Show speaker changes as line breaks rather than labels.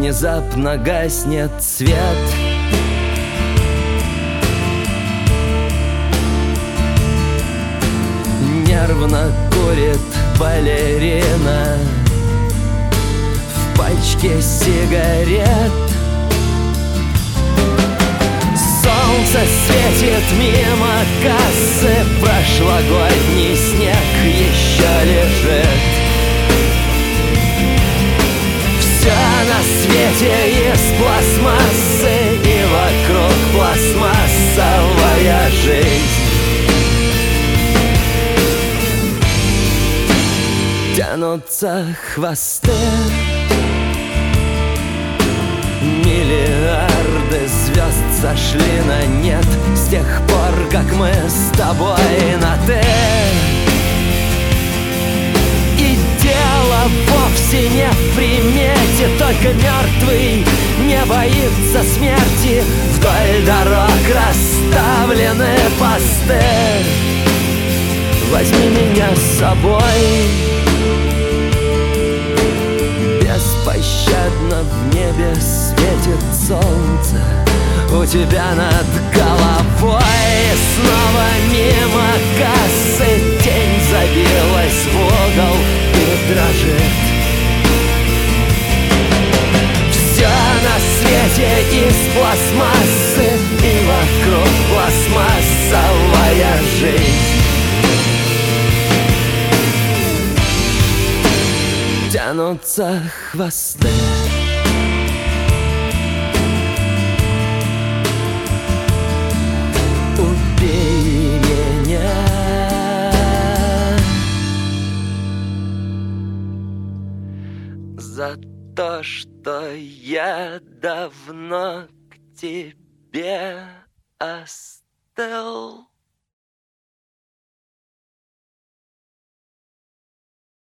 внезапно гаснет свет. Нервно курит балерина в пачке сигарет. Солнце светит мимо кассы, прошлогодний снег еще лежит. Все на свете из пластмассы, и вокруг пластмассовая жизнь. Тянутся хвосты, миллиарды звезд сошли на нет с тех пор, как мы с тобой на «ты». И дело вовсе не в примете, только мертвый не боится смерти. Вдоль дорог расставлены посты. Возьми меня с собой. Беспощадно в небе светит солнце у тебя над головой. Снова мимо кассы тень забилась в угол и дрожит. Все на свете из пластмассы, и вокруг пластмассовая жизнь. Тянутся хвосты. Убей меня за то, что я давно к тебе остыл.